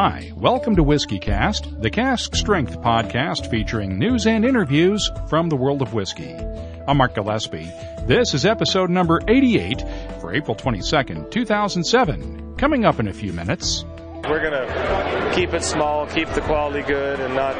Hi, welcome to WhiskeyCast, the Cask Strength podcast featuring news and interviews from the world of whiskey. I'm Mark Gillespie. This is episode number 88 for April 22nd, 2007. Coming up in a few minutes. We're going to keep it small, keep the quality good, and not,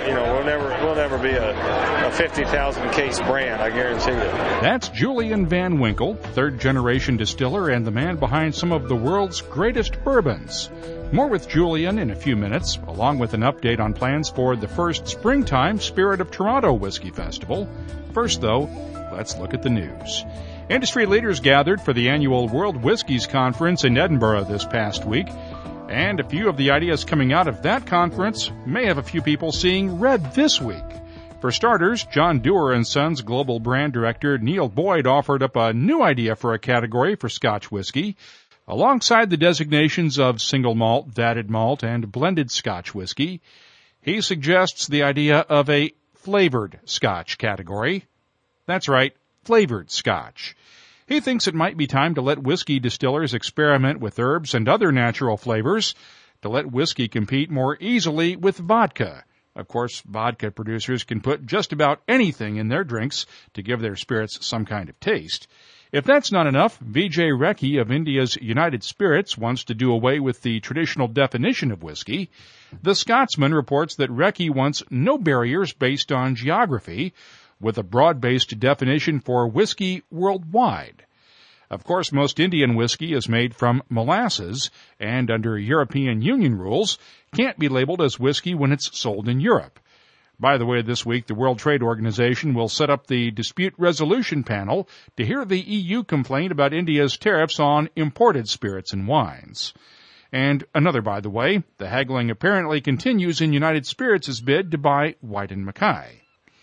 we'll never be a 50,000 case brand, I guarantee you. That's Julian Van Winkle, third-generation distiller and the man behind some of the world's greatest bourbons. More with Julian in a few minutes, along with an update on plans for the first springtime Spirit of Toronto Whiskey Festival. First, though, let's look at the news. Industry leaders gathered for the annual World Whiskies Conference in Edinburgh this past week. And a few of the ideas coming out of that conference may have a few people seeing red this week. For starters, John Dewar & Sons Global Brand Director Neil Boyd offered up a new idea for a category for Scotch whiskey. Alongside the designations of single malt, vatted malt, and blended Scotch whiskey, he suggests the idea of a flavored Scotch category. That's right, flavored Scotch. He thinks it might be time to let whiskey distillers experiment with herbs and other natural flavors, to let whiskey compete more easily with vodka. Of course, vodka producers can put just about anything in their drinks to give their spirits some kind of taste. If that's not enough, Vijay Rekhi of India's United Spirits wants to do away with the traditional definition of whiskey. The Scotsman reports that Rekhi wants no barriers based on geography, with a broad-based definition for whiskey worldwide. Of course, most Indian whiskey is made from molasses, and under European Union rules, can't be labeled as whiskey when it's sold in Europe. By the way, this week the World Trade Organization will set up the Dispute Resolution Panel to hear the EU complaint about India's tariffs on imported spirits and wines. And another, by the way, the haggling apparently continues in United Spirits' bid to buy White & Mackay.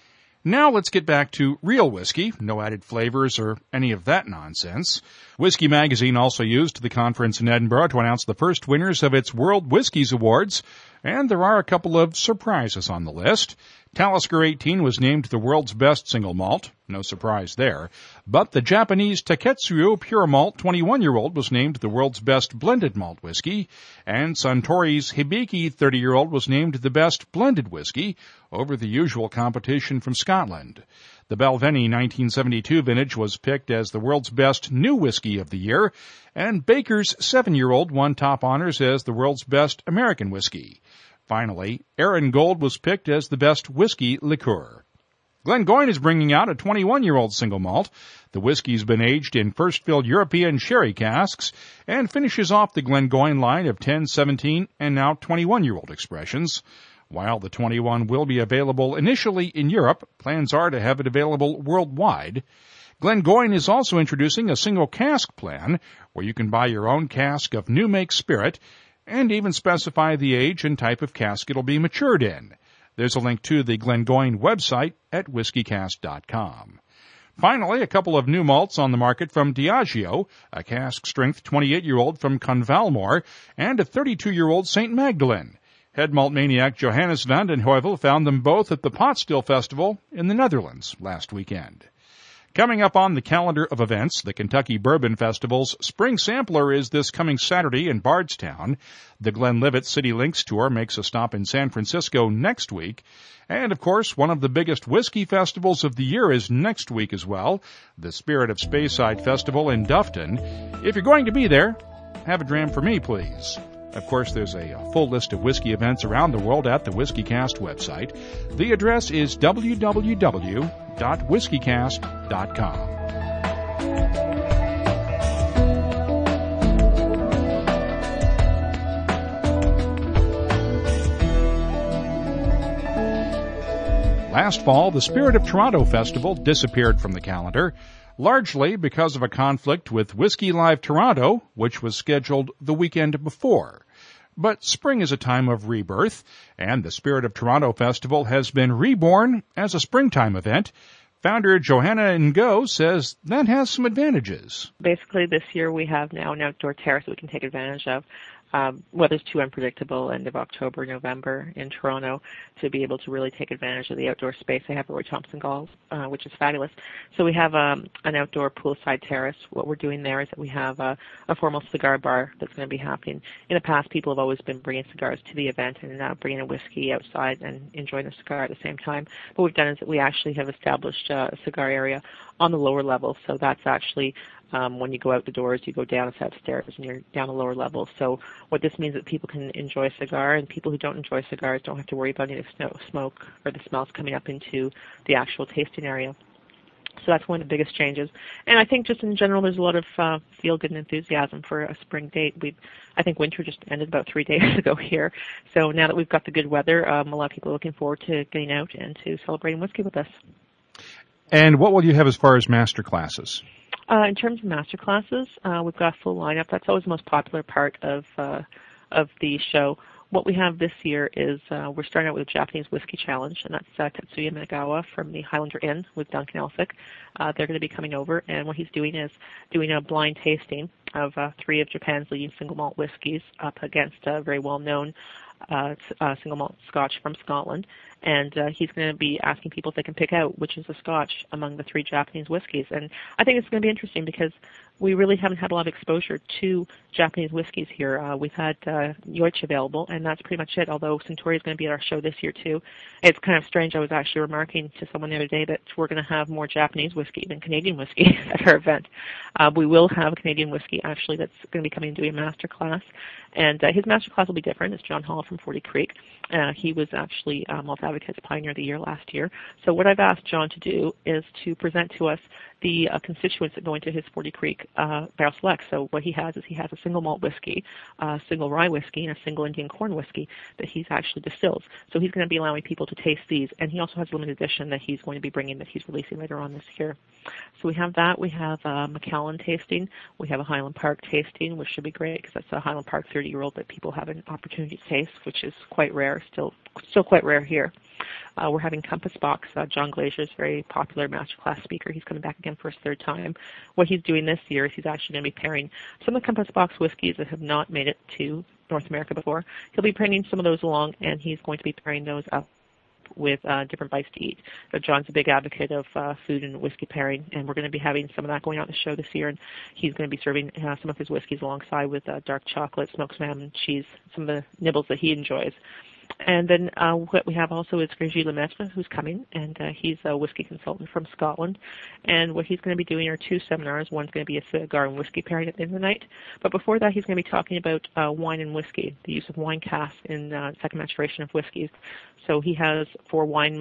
Now let's get back to real whiskey, no added flavors or any of that nonsense. Whiskey Magazine also used the conference in Edinburgh to announce the first winners of its World Whiskies Awards, and there are a couple of surprises on the list. Talisker 18 was named the world's best single malt, no surprise there, but the Japanese Taketsuyo Pure Malt 21-year-old was named the world's best blended malt whiskey, and Suntory's Hibiki 30-year-old was named the best blended whiskey over the usual competition from Scotland. The Balvenie 1972 vintage was picked as the world's best new whiskey of the year, and Baker's 7-year-old won top honors as the world's best American whiskey. Finally, Aaron Gold was picked as the best whiskey liqueur. Glengoyne is bringing out a 21-year-old single malt. The whiskey's been aged in first-filled European sherry casks and finishes off the Glengoyne line of 10, 17, and now 21-year-old expressions. While the 21 will be available initially in Europe, plans are to have it available worldwide. Glengoyne is also introducing a single cask plan where you can buy your own cask of new make spirit and even specify the age and type of cask it'll be matured in. There's a link to the Glengoyne website at whiskycast.com. Finally, a couple of new malts on the market from Diageo, a cask-strength 28-year-old from Convalmore, and a 32-year-old St. Magdalene. Head malt maniac Johannes van den Heuvel found them both at the Potstill Festival in the Netherlands last weekend. Coming up on the calendar of events, the Kentucky Bourbon Festival's Spring Sampler is this coming Saturday in Bardstown. The Glenlivet City Links Tour makes a stop in San Francisco next week. And, of course, one of the biggest whiskey festivals of the year is next week as well, the Spirit of Speyside Festival in Dufton. If you're going to be there, have a dram for me, please. Of course, there's a full list of whiskey events around the world at the WhiskeyCast website. The address is www.whiskycast.com. Last fall, the Spirit of Toronto Festival disappeared from the calendar, largely because of a conflict with Whiskey Live Toronto, which was scheduled the weekend before. But spring is a time of rebirth, and the Spirit of Toronto Festival has been reborn as a springtime event. Founder Johanna Ngo says that has some advantages. Basically, this year we have now an outdoor terrace we can take advantage of. weather's too unpredictable end of October, November in Toronto to be able to really take advantage of the outdoor space they have at Roy Thompson Golf, which is fabulous. So we have an outdoor poolside terrace. What we're doing there is that we have a formal cigar bar that's going to be happening. In the past, people have always been bringing cigars to the event and bringing a whiskey outside and enjoying a cigar at the same time. What we've done is that we actually have established a cigar area on the lower level. So that's actually when you go out the doors, you go down a set of stairs and you're down a lower level. So what this means is that people can enjoy a cigar, and people who don't enjoy cigars don't have to worry about any of the smoke or the smells coming up into the actual tasting area. So that's one of the biggest changes. And I think just in general, there's a lot of feel-good and enthusiasm for a spring date. I think winter just ended about 3 days ago here. So now that we've got the good weather, a lot of people are looking forward to getting out and to celebrating whiskey with us. And what will you have as far as master classes? In terms of master classes, we've got a full lineup. That's always the most popular part of the show. What we have this year is we're starting out with a Japanese whiskey challenge, and that's Tetsuya Minagawa from the Highlander Inn with Duncan Elphick. They're going to be coming over, and what he's doing is doing a blind tasting of 3 of Japan's leading single malt whiskeys up against a very well-known single malt scotch from Scotland. And he's going to be asking people if they can pick out which is a scotch among the 3 Japanese whiskeys. And I think it's going to be interesting because we really haven't had a lot of exposure to Japanese whiskeys here. We've had Yoichi available, and that's pretty much it, although Suntory is going to be at our show this year, too. It's kind of strange. I was actually remarking to someone the other day that we're going to have more Japanese whiskey than Canadian whiskey at our event. We will have a Canadian whiskey, actually, that's going to be coming and doing a master class. And his master class will be different. It's John Hall from 40 Creek. He was actually Malt Advocates Pioneer of the Year last year. So what I've asked John to do is to present to us the constituents that go into his 40 Creek Barrel Select. So what he has is he has a single malt whiskey, a single rye whiskey, and a single Indian corn whiskey that he's actually distilled. So he's going to be allowing people to taste these, and he also has a limited edition that he's going to be bringing that he's releasing later on this year. So we have that. We have Macallan tasting. We have a Highland Park tasting, which should be great because that's a Highland Park 30-year-old that people have an opportunity to taste, which is quite rare, still quite rare here. We're having Compass Box. John Glazier's very popular masterclass speaker. He's coming back again for his 3rd time. What he's doing this year is he's actually going to be pairing some of the Compass Box whiskeys that have not made it to North America before. He'll be bringing some of those along, and he's going to be pairing those up with different bites to eat. So John's a big advocate of food and whiskey pairing, and we're going to be having some of that going on the show this year, and he's going to be serving some of his whiskeys alongside with dark chocolate, smoked salmon, cheese, some of the nibbles that he enjoys. And then what we have also is Grégory Lemaitre, who's coming, and he's a whiskey consultant from Scotland. And what he's going to be doing are 2 seminars. One's going to be a cigar and whiskey pairing at the end of the night. But before that, he's going to be talking about wine and whiskey, the use of wine casks in second maturation of whiskeys. So he has 4 wine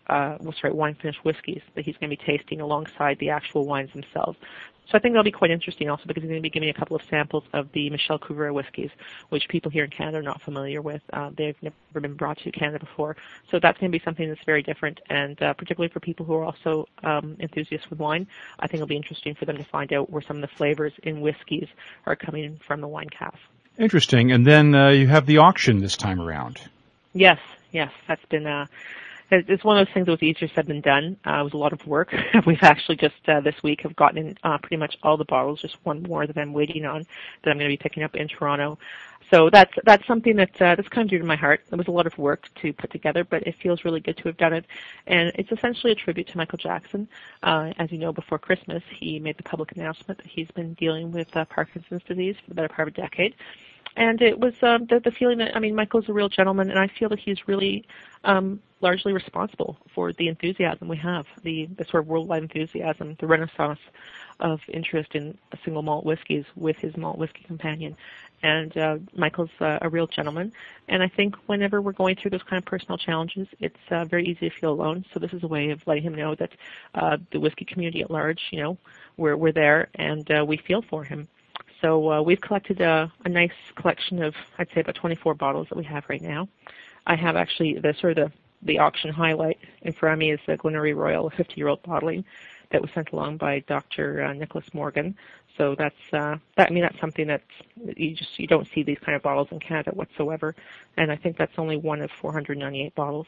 finished whiskeys that he's going to be tasting alongside the actual wines themselves. So I think that'll be quite interesting also because he's going to be giving a couple of samples of the Michel Couvreur whiskeys, which people here in Canada are not familiar with. They've never been brought to Canada before. So that's going to be something that's very different, and particularly for people who are also enthusiasts with wine, I think it'll be interesting for them to find out where some of the flavors in whiskeys are coming from the wine cask. Interesting. And then you have the auction this time around. Yes, that's been... It's one of those things that was easier said than done. It was a lot of work. We've actually just this week have gotten in pretty much all the bottles, just one more that I'm waiting on that I'm going to be picking up in Toronto. So that's something that's kind of dear to my heart. It was a lot of work to put together, but it feels really good to have done it. And it's essentially a tribute to Michael Jackson. As you know, before Christmas, he made the public announcement that he's been dealing with Parkinson's disease for the better part of a decade. And it was the feeling that, Michael's a real gentleman, and I feel that he's really largely responsible for the enthusiasm we have, the sort of worldwide enthusiasm, the renaissance of interest in single malt whiskeys with his malt whiskey companion. And Michael's a real gentleman. And I think whenever we're going through those kind of personal challenges, it's very easy to feel alone. So this is a way of letting him know that the whiskey community at large, we're there and we feel for him. So we've collected a nice collection of, I'd say, about 24 bottles that we have right now. I have actually the auction highlight in front of me is the Glengarry Royal, a 50-year-old bottling that was sent along by Dr. Nicholas Morgan. So that's something that you don't see these kind of bottles in Canada whatsoever, and I think that's only one of 498 bottles.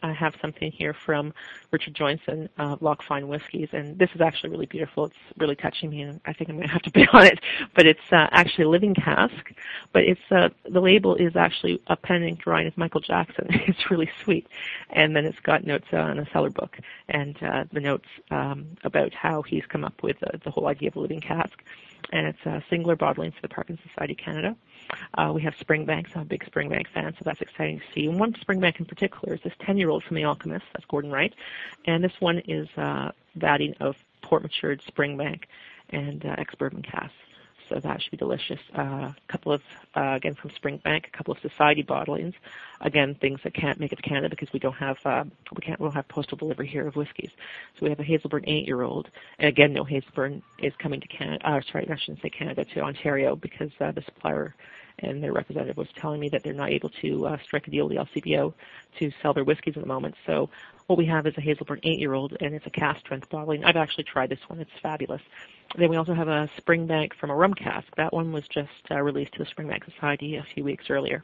I have something here from Richard Joynson of Loch Fyne Whiskies, and this is actually really beautiful. It's really touching me, and I think I'm going to have to bid on it. But it's actually a living cask, but it's the label is actually a pen and ink drawing of Michael Jackson. It's really sweet. And then it's got notes on a cellar book, and the notes about how he's come up with the whole idea of a living cask. And it's singular bottling for the Parkinson Society of Canada. We have Springbank, so I'm a big Springbank fan, so that's exciting to see. And one Springbank in particular is this 10-year-old from The Alchemist, that's Gordon Wright. And this one is vatting of port-matured Springbank and ex-bourbon casks. So that should be delicious. A couple of, again, from Springbank, a couple of Society bottlings. Again, things that can't make it to Canada because we don't have, we don't have postal delivery here of whiskeys. So we have a Hazelburn 8-year-old. And again, no, Hazelburn is coming to Canada, I shouldn't say Canada, to Ontario because the supplier and their representative was telling me that they're not able to strike a deal with the LCBO to sell their whiskeys at the moment. So what we have is a Hazelburn 8-year-old, and it's a cask strength bottling. I've actually tried this one. It's fabulous. Then we also have a Springbank from a rum cask. That one was just released to the Springbank Society a few weeks earlier.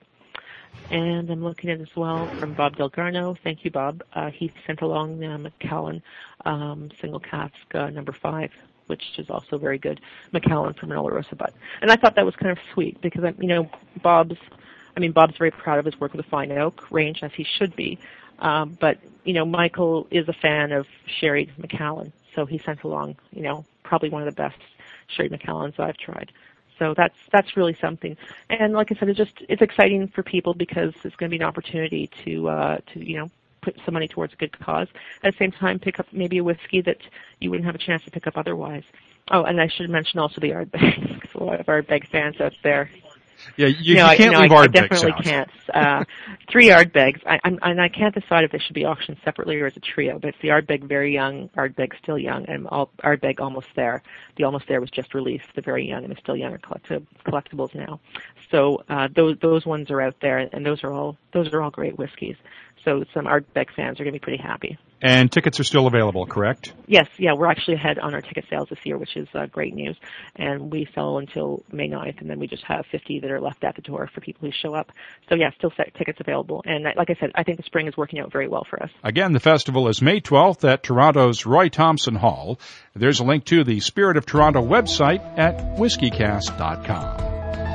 And I'm looking at it as well from Bob Delgarno. Thank you, Bob. He sent along Macallan single cask number 5, which is also very good. Macallan from an Olorosa butt. And I thought that was kind of sweet because, Bob's very proud of his work with the Fine Oak range, as he should be. But, Michael is a fan of Sherry Macallan, so he sent along, probably one of the best Sherry Macallans I've tried. So that's really something. And like I said, it's exciting for people because it's going to be an opportunity to put some money towards a good cause. At the same time, pick up maybe a whiskey that you wouldn't have a chance to pick up otherwise. Oh, and I should mention also the Ardbeg. A lot of Ardbeg fans out there. Yeah, you can't leave Ardbegs I definitely can't. 3 Ardbegs, and I can't decide if they should be auctioned separately or as a trio, but it's the Ardbeg Very Young, Ardbeg Still Young, and Ardbeg Almost There. The Almost There was just released. The Very Young and the Still Young are collectibles now. So those ones are out there, and those are all great whiskeys. So some Ardbeg fans are going to be pretty happy. And tickets are still available, correct? Yes, yeah, we're actually ahead on our ticket sales this year, which is great news. And we sell until May 9th, and then we just have 50 that are left at the door for people who show up. So, yeah, still tickets available. And like I said, I think the spring is working out very well for us. Again, the festival is May 12th at Toronto's Roy Thompson Hall. There's a link to the Spirit of Toronto website at whiskycast.com.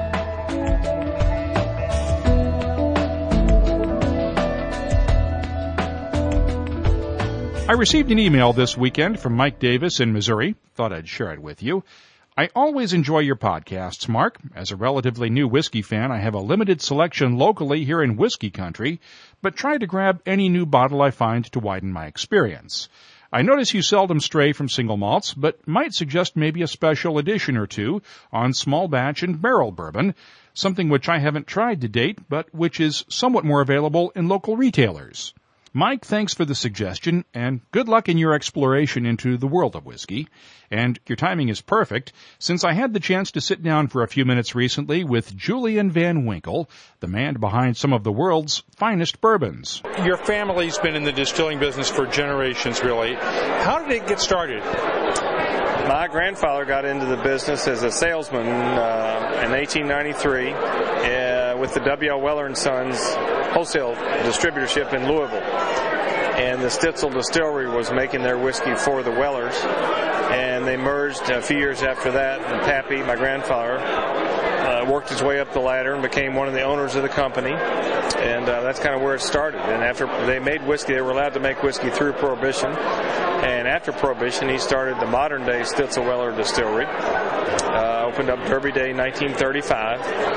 I received an email this weekend from Mike Davis in Missouri. Thought I'd share it with you. I always enjoy your podcasts, Mark. As a relatively new whiskey fan, I have a limited selection locally here in whiskey country, but try to grab any new bottle I find to widen my experience. I notice you seldom stray from single malts, but might suggest maybe a special edition or two on small batch and barrel bourbon, something which I haven't tried to date, but which is somewhat more available in local retailers. Mike, thanks for the suggestion, and good luck in your exploration into the world of whiskey. And your timing is perfect, since I had the chance to sit down for a few minutes recently with Julian Van Winkle, the man behind some of the world's finest bourbons. Your family's been in the distilling business for generations, really. How did it get started? My grandfather got into the business as a salesman in 1893 with the W.L. Weller & Sons wholesale distributorship in Louisville. And the Stitzel Distillery was making their whiskey for the Wellers. And they merged a few years after that, and Pappy, my grandfather, worked his way up the ladder and became one of the owners of the company. And that's kind of where it started. And after they made whiskey, they were allowed to make whiskey through Prohibition. And after Prohibition, he started the modern-day Stitzel Weller Distillery. Opened up Derby Day 1935.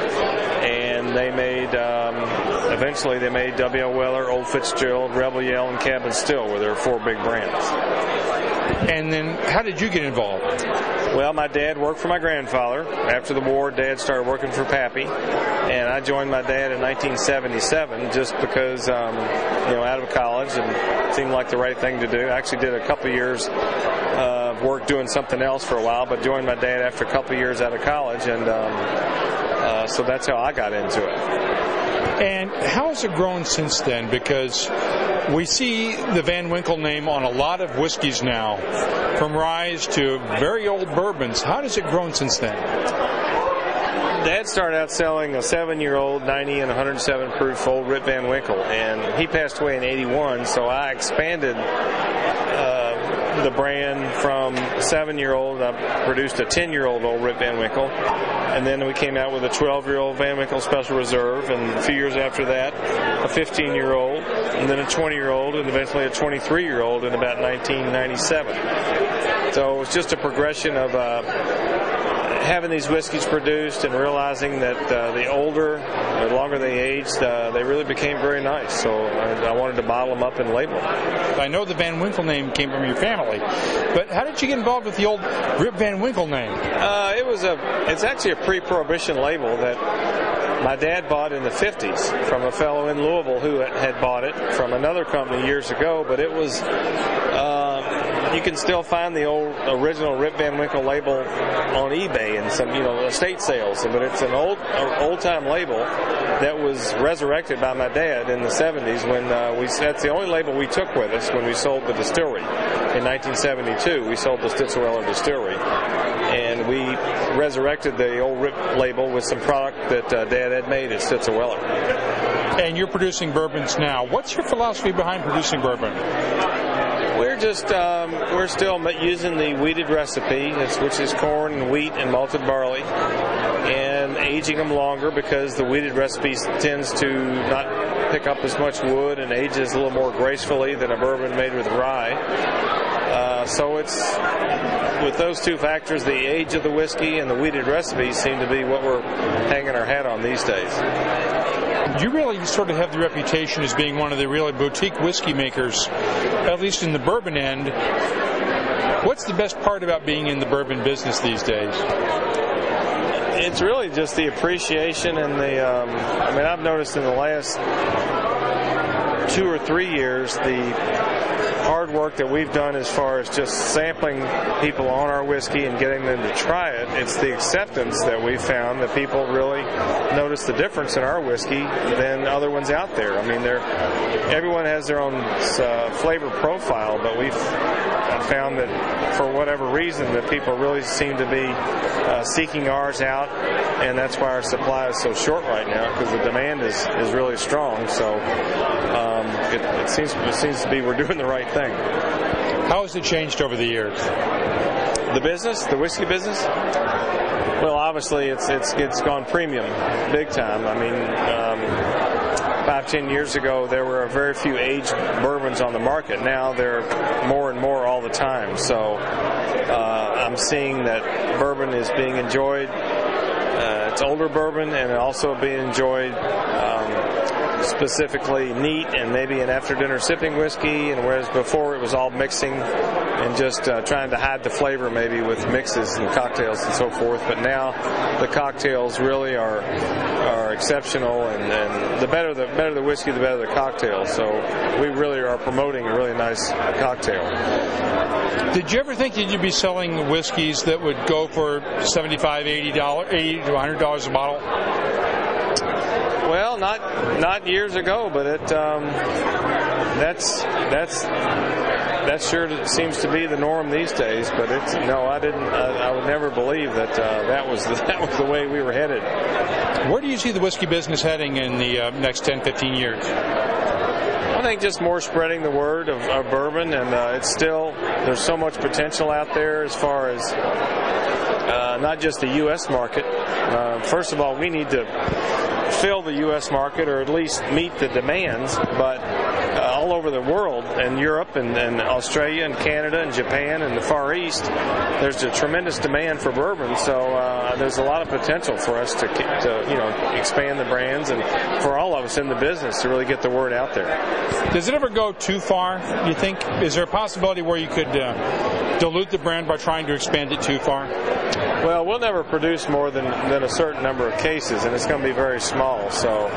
And they made, eventually they made W.L. Weller, Old Fitzgerald, Rebel Yell, and Cabin Still were their 4 big brands. And then how did you get involved? Well, my dad worked for my grandfather. After the war, Dad started working for Pappy, and I joined my dad in 1977 just because, out of college, and it seemed like the right thing to do. I actually did a couple of years of work doing something else for a while, but joined my dad after a couple of years out of college, and so that's how I got into it. And how has it grown since then? Because we see the Van Winkle name on a lot of whiskeys now, from ryes to very old bourbons. How has it grown since then? Dad started out selling a 7-year-old 90 and 107 proof old Rip Van Winkle, and he passed away in 81, so I expanded the brand from 7-year-old. I produced a 10-year-old old Rip Van Winkle, and then we came out with a 12-year-old Van Winkle Special Reserve, and a few years after that, a 15-year-old, and then a 20-year-old, and eventually a 23-year-old in about 1997. So it was just a progression of having these whiskeys produced and realizing that the longer they aged, they really became very nice. So I wanted to bottle them up and label them. I know the Van Winkle name came from your family, but how did you get involved with the old Rip Van Winkle name? It's actually a pre-prohibition label that my dad bought in the 50s from a fellow in Louisville who had bought it from another company years ago, but it was you can still find the original Rip Van Winkle label on eBay and some estate sales, but it's an old time label that was resurrected by my dad in the 70s when that's the only label we took with us when we sold the distillery in 1972. We sold the Stitzel-Weller distillery, and we resurrected the old Rip label with some product that Dad had made at Stitzel-Weller. And you're producing bourbons now. What's your philosophy behind producing bourbon? We're still using the wheated recipe, which is corn and wheat and malted barley, and aging them longer because the wheated recipe tends to not pick up as much wood and ages a little more gracefully than a bourbon made with rye. So it's with those two factors, the age of the whiskey and the wheated recipe seem to be what we're hanging our hat on these days. You really sort of have the reputation as being one of the really boutique whiskey makers, at least in the bourbon end. What's the best part about being in the bourbon business these days? It's really just the appreciation and I've noticed in the last 2 or 3 years the hard work that we've done as far as just sampling people on our whiskey and getting them to try it. It's the acceptance that we've found that people really notice the difference in our whiskey than other ones out there. I mean, everyone has their own flavor profile, but we've found that for whatever reason that people really seem to be seeking ours out, and that's why our supply is so short right now, because the demand is really strong. So it seems to be we're doing the right thing. How has it changed over the years? The business, the whiskey business? Well, obviously it's gone premium, big time. I mean, 5-10 years ago, there were very few aged bourbons on the market. Now there are more and more all the time. So I'm seeing that bourbon is being enjoyed. It's older bourbon, and also being enjoyed specifically neat and maybe an after-dinner sipping whiskey, and whereas before it was all mixing and just trying to hide the flavor maybe with mixes and cocktails and so forth. But now the cocktails really are exceptional, and the better the whiskey, the better the cocktail. So we really are promoting a really nice cocktail. Did you ever think that you'd be selling whiskeys that would go for $75, $80 to $100 a bottle? Well, not years ago, but that sure seems to be the norm these days. But I would never believe that that was the way we were headed. Where do you see the whiskey business heading in the next 10, 15 years? I think just more spreading the word of bourbon, and there's so much potential out there as far as not just the U.S. market. First of all, we need to fill the U.S. market, or at least meet the demands, but all over the world, and Europe and Australia and Canada and Japan and the Far East, there's a tremendous demand for bourbon. So there's a lot of potential for us to expand the brands, and for all of us in the business to really get the word out there. Does it ever go too far, you think? Is there a possibility where you could dilute the brand by trying to expand it too far? Well, we'll never produce more than a certain number of cases, and it's going to be very small. So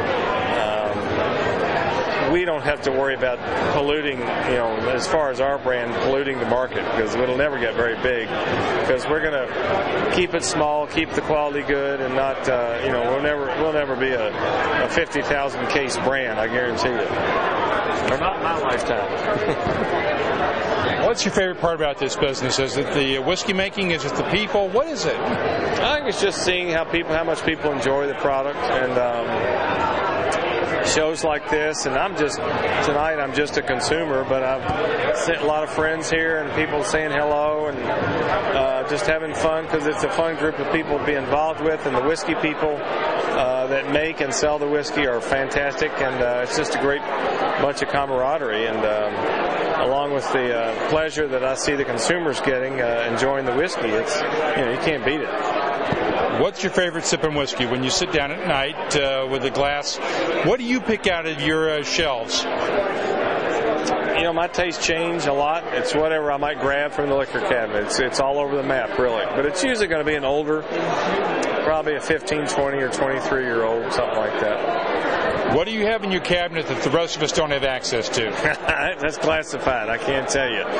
we don't have to worry about polluting, as far as our brand, polluting the market, because it'll never get very big, because we're going to keep it small, keep the quality good, and not, we'll never be a 50,000 case brand, I guarantee you. Or not in my lifetime. What's your favorite part about this business? Is it the whiskey making? Is it the people? What is it? I think it's just seeing how much people enjoy the product, and shows like this. And tonight I'm just a consumer, but I've sent a lot of friends here and people saying hello and just having fun, because it's a fun group of people to be involved with, and the whiskey people that make and sell the whiskey are fantastic, and it's just a great bunch of camaraderie, and along with the pleasure that I see the consumers getting enjoying the whiskey, it's you can't beat it. What's your favorite sipping whiskey? When you sit down at night with a glass, what do you pick out of your shelves? My tastes change a lot. It's whatever I might grab from the liquor cabinet. It's all over the map, really. But it's usually going to be an older, probably a 15, 20, or 23-year-old, something like that. What do you have in your cabinet that the rest of us don't have access to? That's classified. I can't tell you.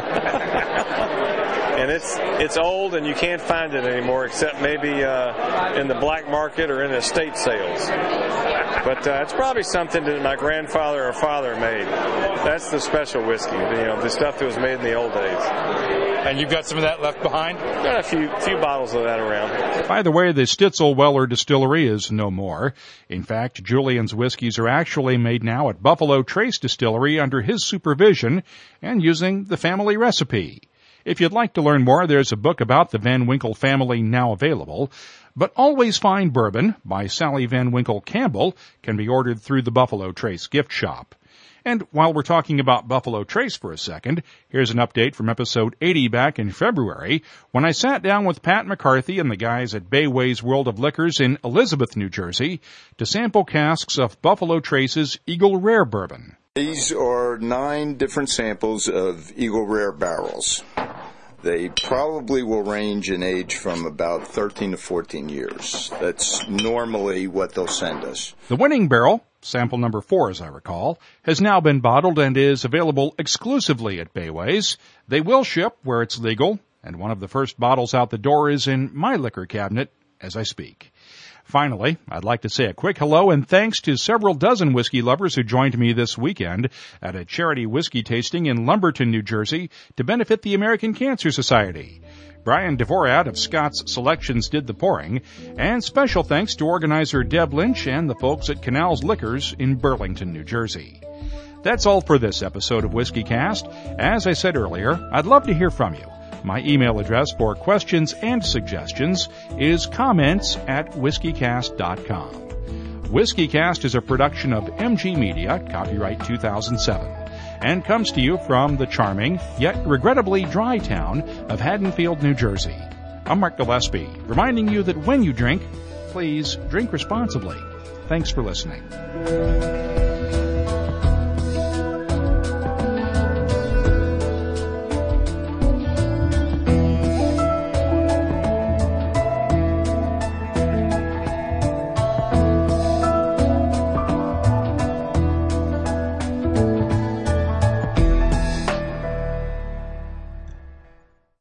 And it's old, and you can't find it anymore, except maybe in the black market or in estate sales. But it's probably something that my grandfather or father made. That's the special whiskey, the stuff that was made in the old days. And you've got some of that left behind? Got a few bottles of that around. By the way, the Stitzel Weller Distillery is no more. In fact, Julian's whiskeys are actually made now at Buffalo Trace Distillery under his supervision and using the family recipe. If you'd like to learn more, there's a book about the Van Winkle family now available. But Always Fine Bourbon by Sally Van Winkle Campbell can be ordered through the Buffalo Trace gift shop. And while we're talking about Buffalo Trace for a second, here's an update from episode 80 back in February, when I sat down with Pat McCarthy and the guys at Bayway's World of Liquors in Elizabeth, New Jersey, to sample casks of Buffalo Trace's Eagle Rare Bourbon. These are 9 different samples of Eagle Rare barrels. They probably will range in age from about 13 to 14 years. That's normally what they'll send us. The winning barrel, sample number 4 as I recall, has now been bottled and is available exclusively at Bayway's. They will ship where it's legal, and one of the first bottles out the door is in my liquor cabinet as I speak. Finally, I'd like to say a quick hello and thanks to several dozen whiskey lovers who joined me this weekend at a charity whiskey tasting in Lumberton, New Jersey to benefit the American Cancer Society. Brian Dvorak of Scott's Selections did the pouring, and special thanks to organizer Deb Lynch and the folks at Canals Liquors in Burlington, New Jersey. That's all for this episode of Whiskey Cast. As I said earlier, I'd love to hear from you. My email address for questions and suggestions is comments@whiskeycast.com. WhiskeyCast is a production of MG Media, copyright 2007, and comes to you from the charming, yet regrettably dry town of Haddonfield, New Jersey. I'm Mark Gillespie, reminding you that when you drink, please drink responsibly. Thanks for listening.